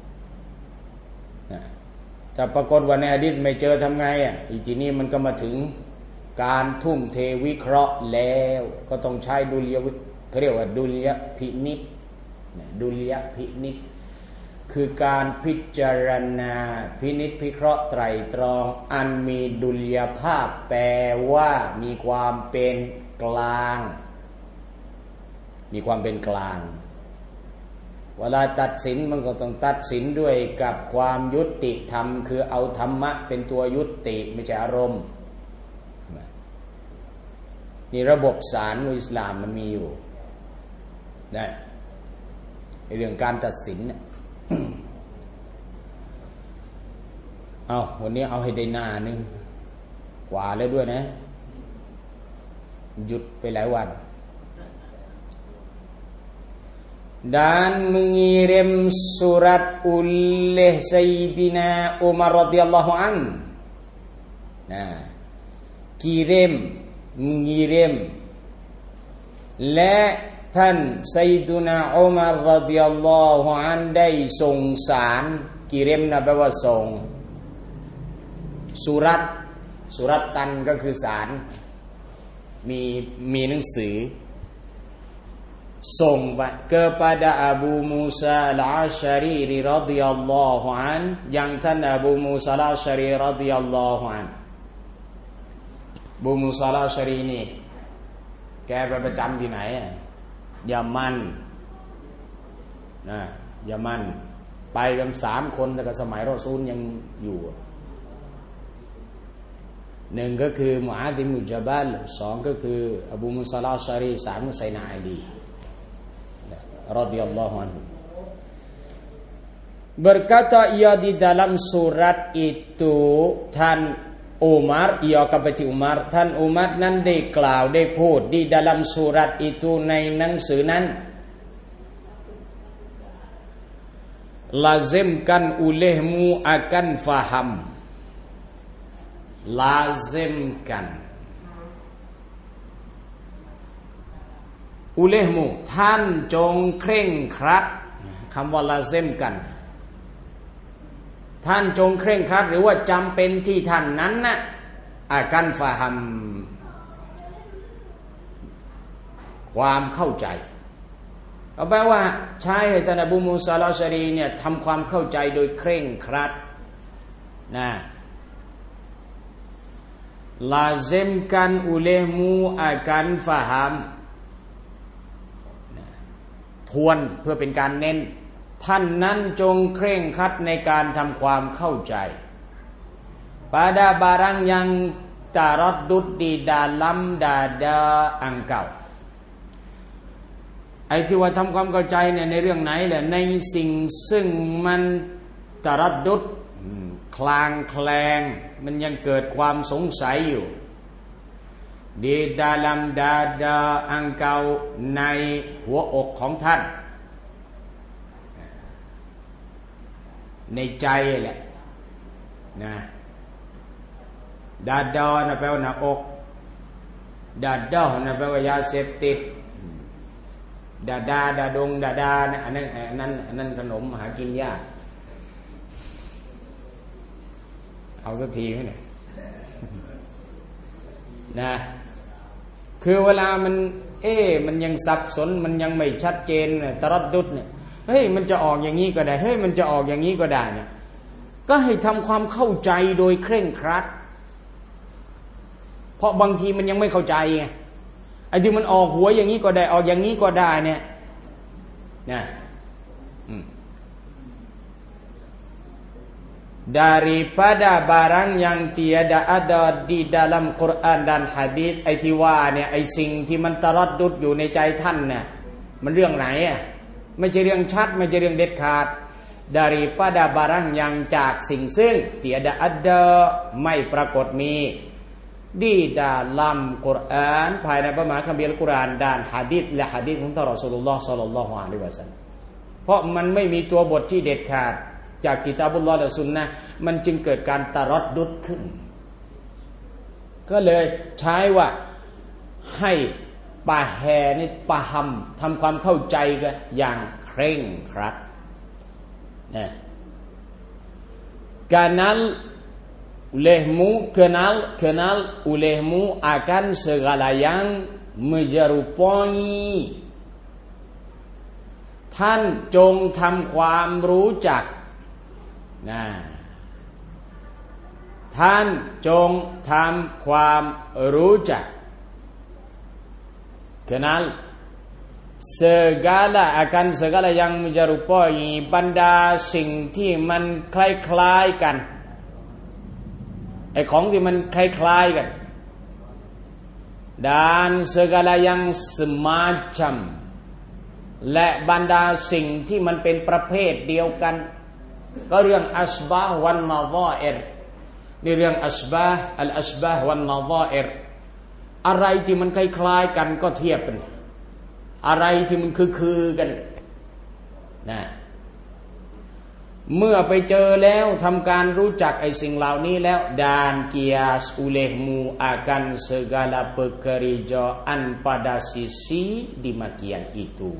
ถ้าปรากฏว่าในหะดีษไม่เจอทำไงอ่ะอีทีนี้มันก็มาถึงการทุ่มเทวิเคราะห์แล้วก็ต้องใช้ดุลยวิเขาเรียกว่าดุลยพินิจดุลยพินิจคือการพิจารณาพินิจพิเคราะห์ไตรตรองอันมีดุลยภาพแปลว่ามีความเป็นกลางมีความเป็นกลางเวลาตัดสินมันก็ต้องตัดสินด้วยกับความยุติธรรมคือเอาธรรมะเป็นตัวยุติไม่ใช่อารมณ์นี่ระบบศาลอิสลามมันมีอยู่นะในเรื่องการตัดสินเนี่ยเอาวันนี้เอาให้ได้หน้านึงกว่าแล้วด้วยนะหยุดไปหลายวัน dan mengirim surat oleh Sayyidina Umar radhiyallahu an. Nah, kirim mengirim และท่านซัยดุนาอุมัรรอฎิยัลลอฮุอันได้ส่งสารกิริมนะแปลว่าส่งสุรัตสุรัตตันก็คือสารมีมีหนังสือส่งไป kepada Abu Musa al-Asy'ari radhiyallahu an ยังท่านอบูมูซาอัลอาชรีรอฎิยัลลอฮุอันอบูมูซาอัลอาชรีนี่แกไปประจำที่ไหนอ่ะยามันนะยามันไปกันสามคนแต่ก็สมัยรอซูลยังอยู่หนึ่งก็คือมุอาซ อิบนุญะบัลสองก็คืออบูมุซาอัลอาชรีสามก็ไซนาอาลีรอฎิยัลลอฮุอันฮุ berkata ia di dalam surat itu ท่านอุมัร ia kepada Umar ท่านอุมัรนั้นได้กล่าวได้พูด di dalam surat itu ในหนังสือนั้น lazimkan olehmu akan faham lazimkan olehmu ท่านจงเคร่งครัดคำว่า lazimkanท่านจงเคร่งครัดหรือว่าจำเป็นที่ท่านนั้นนะอาการฟาฮัมความเข้าใจก็แปลว่าใช้ให้ท่านอบูมูซาอัลอาชรีเนี่ยทำความเข้าใจโดยเคร่งครัดนะลาซิมกันอุเลมูอาการฟาฮัมทวนเพื่อเป็นการเน้นท่านนั้นจงเคร่งครัดในการทำความเข้าใจ pada barang yang taraddud di dalam dada engkau ไอ้ที่ว่าทำความเข้าใจเนี่ยในเรื่องไหนแหละในสิ่งซึ่งมันตารัดดุดคลางแคลงมันยังเกิดความสงสัยอยู่ di dalam dada engkau ในหัวอกของท่านในใจแหละนะดาดอนะแปลว่าหน้าอกดาดอนะแปลว่ายาเสพติดดาดาดาดงดาดานะอันนั้นอันนั้นอันนั้นขนมหากินยากเอาสักทีให้หน่อยนะคือเวลามันเอ๊ะมันยังสับสนมันยังไม่ชัดเจนตรัดดุดเนี่ยเฮ้ยมันจะออกอย่างนี้ก็ได้เฮ้ยมันจะออกอย่างนี้ก็ได้เนี่ยก็ให้ทำความเข้าใจโดยเคร่งครัดเพราะบางทีมันยังไม่เข้าใจไงไอ้ที่มันออกหัวอย่างนี้ก็ได้ออกอย่างนี้ก็ได้เนี่ยนะ daripada barang yang tiada ada di dalam Quran dan hadis ไอ้ที่ว่าเนี่ยไอ้สิ่งที่มันตะรัดดุดอยู่ในใจท่านเนี่ยมันเรื่องไหนอ่ะไม่ใช่เรื่องชัดไม่ใช่เรื่องเด็ดขาด daripada barang yang จากสิ่งซึ่ง tiada ada ไม่ปรากฏมี di dalam Quran ภายในพระมหาคัมภีร์อัลกุรอานด้านหะดีษและหะดีษของท่านรอซูลุลลอฮ์ศ็อลลัลลอฮุอะลัยฮิวะซัลลัมเพราะมันไม่มีตัวบทที่เด็ดขาดจากกิตาบุลลอฮ์และซุนนะห์มันจึงเกิดการตะรัดดุดขึ้นก็เลยใช้ว่าให้ปาแฮนี่ปาฮัมทำความเข้าใจกันอย่างเคร่งครัดนะkanal olehmu kenal kenal olehmu akan segala yang menyerupai ท่านจงทำความรู้จักนะท่านจงทำความรู้จัก kenal segala akan segala yang menyerupai บรรดาสิ่งที่มันคล้ายๆกันไอ้ของที่มันคล้ายๆกัน dan segala yang semacam และบรรดาสิ่งที่มันเป็นประเภทเดียวกันก็เรื่องอัชบาฮ์วันนาฎออิรนี่เรื่องอัชบาฮ์อัลอัชบาฮ์วันนาฎออิรอะไรที่มันคล้ายๆกันก็เทียบกันอะไรที่มันคือๆกันนะเมื่อไปเจอแล้วทำการรู้จักไอ้สิ่งเหล่านี้แล้ว dan kias olehmu akan segala pekerjaan pada sisi demikian itu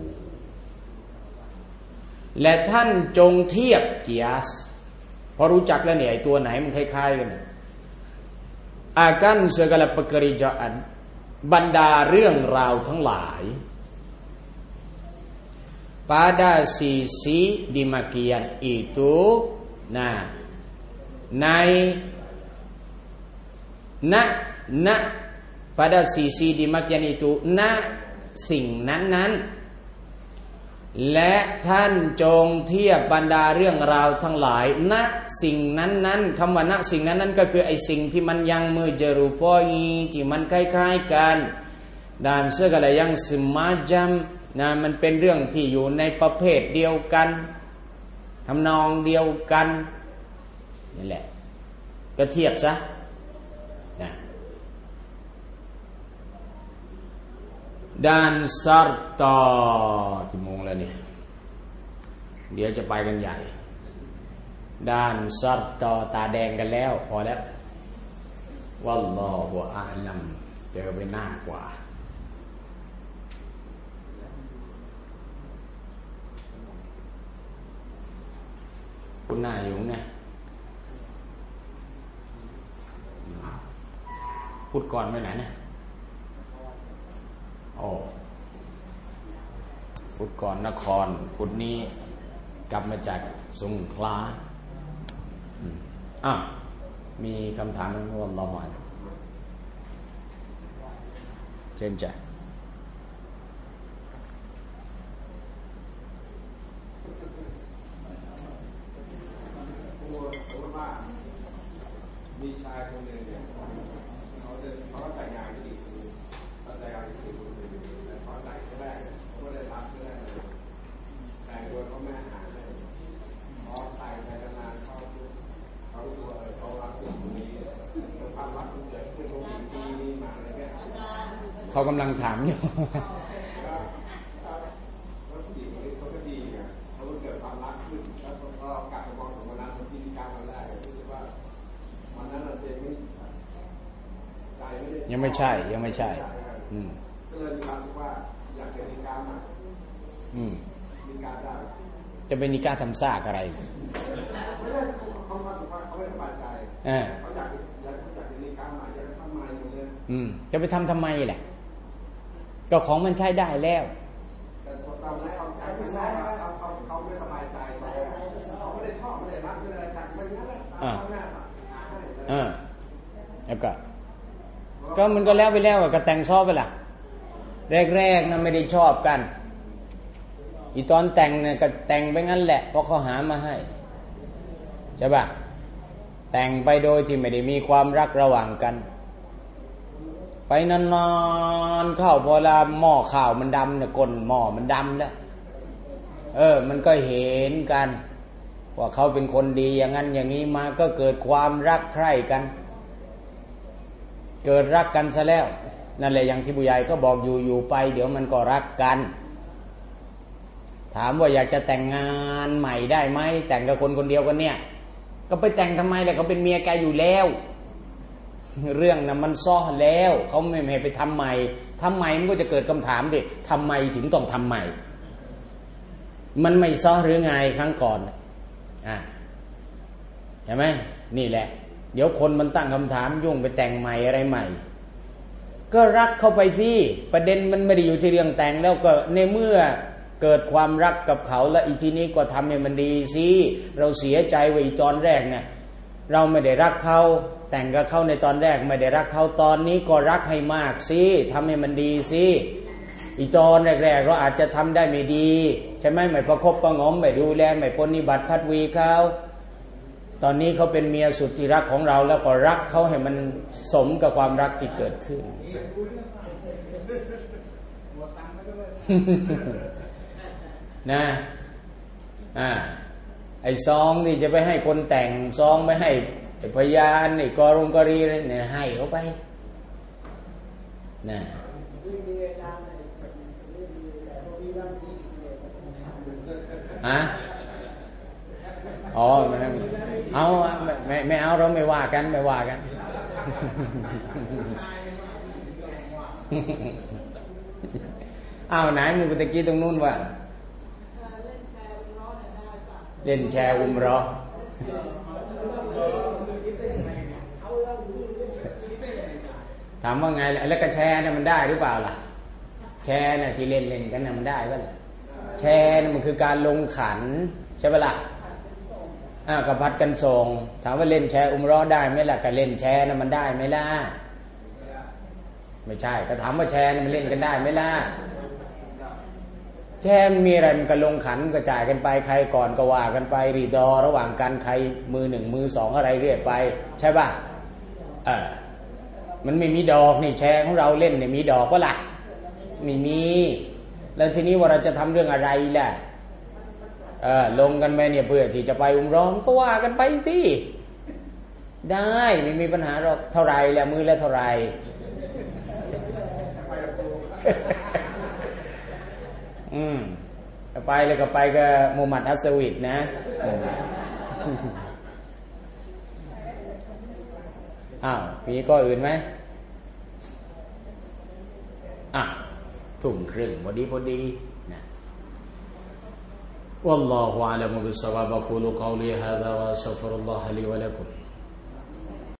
และท่านจงเทียบกิยาสพอรู้จักแล้วเนี่ยไอ้ตัวไหนมันคล้ายๆกัน akan segala pekerjaan บรรดาเรื่องราวทั้งหลายpada sisi demikian itu นะในณณ pada sisi demikian itu ณสิ่งนั้นๆและท่านจงเทียบบรรดาเรื่องราวทั้งหลายณสิ่งนั้นๆคำว่าณสิ่งนั้นๆก็คือไอ้สิ่งที่มันยังมือเจรูปอยที่มันคล้ายๆกันdan segala yang semacamนะมันเป็นเรื่องที่อยู่ในประเภทเดียวกันทำนองเดียวกันนี่แหละก็เทียบซะนะdan sarta กี่โมงแล้วเนี่ยเดี๋ยวจะไปกันใหญ่dan sarta ตาแดงกันแล้วพอแล้ววัลลอฮุอาลัมเจอไปหน้ากว่าคุณหน้าอยู่เนี่ยพูดก่อนไปไหนเนี่ยโอ้พูดก่อนนครพูดนี้กลับมาจากสงขลาอ่ะมีคำถามมั้ยว่าเรามาเช่นจ้ะมีชายคนหนึ่งเนี่ยเขาเดินเขาก็แต่งงานกับอีกคนนึงเขาแต่งงานกับอีกคนนึงแต่เขาแต่งแรกเขาไม่ได้รับไม่ได้เลยแต่งตัวเขาแม่หาเลยพอแต่งไปนานเขาเขาตัวเขารักผู้หญิงคนนี้ความรักมันเกิดขึ้นเขามีปีนี้มาอะไรเงี้ยเขากำลังถามอยู่แล้วผู้หญิงคนนี้เขาก็ดีไงเขาเกิดความรักขึ้นแล้วก็กลับไปมองถึงวันนั้นวันที่การวันแรกรู้สึกว่ายังไม่ใช่ยังไม่ใช่อืมก็เลยมีความว่าอยากจะมีการมาอืมมีการได้จะเป็นนิกาทำซากอะไรไม่ได้เขามาถึงว่าเขาไม่สบายใจเขาอยากอยากอยากจะมีการใหม่จะทำใหม่หมดเลยอืมจะไปทำทำไมแหละก็ของมันใช้ได้แล้วแต่เราไม่เอาใจไม่ได้เขาเขาเขาไม่สบายใจเขาไม่ได้ชอบไม่ได้รักไม่ได้อะไรมันนั่นแหละเขาหน้าสั่งอ่าแล้วก็ก็มันก็แล้วไปแล้วก็แต่งชอบไปล่ะแรกๆนะไม่ได้ชอบกันอีตอนแต่งเนี่ยก็แต่งไปงั้นแหละเพราะเขาหามาให้ใช่ป่ะแต่งไปโดยที่ไม่ได้มีความรักระหว่างกันไปนานๆเข้าพอละหม้อข้าวมันดำเนี่ยก้นหม้อมันดำแล้วเออมันก็เห็นกันว่าเขาเป็นคนดีอย่างนั้นอย่างนี้มาก็เกิดความรักใคร่กันเกิดรักกันซะแล้วนั่นแหละอย่างที่ผู้ใหญ่ก็บอกอยู่อยู่ไปเดี๋ยวมันก็รักกันถามว่าอยากจะแต่งงานใหม่ได้ไหมแต่งกับคนคนเดียวกันเนี่ยก็ไปแต่งทำไมล่ะเขาเป็นเมียแกอยู่แล้วเรื่องนั้นมันซ้อแล้วเขาไม่ให้ไปทำใหม่ทำใหม่มันก็จะเกิดคำถามดิทำไมถึงต้องทำใหม่มันไม่ซ้อหรือไงครั้งก่อนอ่ะเห็นไหมนี่แหละเดี๋ยวคนมันตั้งคำถามยุ่งไปแต่งใหม่อะไรใหม่ก็รักเข้าไปสิประเด็นมันไม่ได้อยู่ที่เรื่องแต่งแล้วก็ในเมื่อเกิดความรักกับเขาแล้วอีทีนี้ก็ทำให้มันดีสิเราเสียใจว่าอีตอนแรกเนี่ยเราไม่ได้รักเขาแต่งกับเขาในตอนแรกไม่ได้รักเขาตอนนี้ก็รักให้มากสิทำให้มันดีสิอีตอนแรกๆเราอาจจะทำได้ไม่ดีใช่ไหมไม่ประคบประงมไม่ดูแลไม่ปฏิบัติพัดวีเขาตอนนี้เขาเป็นเมียสุดที่รักของเราแล้วก็รักเขาให้มันสมกับความรักที่เกิดขึ้นนะอ่าไอ้ซองนี่จะไปให้คนแต่งซองไม่ให้พยานนี่กอรุงกอรีเนี่ยให้เขาไปนะอะอ๋อเอาไม่ไม่เอาเราไม่ว่ากันไม่ว่ากันเอาไหนมึงตะกี้ตรงนู้นว่าเล่นแชร์อุมเราะห์ถามว่าไงแล้วก็แชร์เนี่ยมันได้หรือเปล่าล่ะแชร์เนี่ยที่เล่นเล่นกันเนี่ยมันได้ป่ะแชร์มันคือการลงขันใช่ป่ะล่ะอ่ากับพัดกันส่งถามว่าเล่นแชร์อุมเราะห์ได้ไหมล่ะกับเล่นแชร์น่ะมันได้ไหมล่ะไม่ใช่ก็ถามว่าแชร์มันเล่นกันได้ไหมล่ะแชร์มีอะไรมันก็ลงขันก็จ่ายกันไปใครก่อนก็ว่ากันไปรีดอระหว่างกันใครมือหนึ่งมือสองอะไรเรื่อยไปใช่ป่ะเออมันไม่มีดอกนี่แชร์ของเราเล่นเนี่ยมีดอกป่ะล่ะไม่มีแล้วทีนี้ว่าเราจะทำเรื่องอะไรล่ะเออลงกันไปเนี่ยเพื่อที่จะไปอุมเราะห์ก็ว่ากันไปสิได้ไม่มีปัญหาหรอกเท่าไรแล้วมือละเท่าไรอืมไปเลยก็ไปกับมูฮัมหมัดอัสวิดนะอ้าวมีก็อื่นไหมอ่ะทุ่มครึ่งพอดีพอดีนะวัลลอฮุอะลัมบิศชาวาบ أقول قولي هذا وأستغفر الله لي ولكم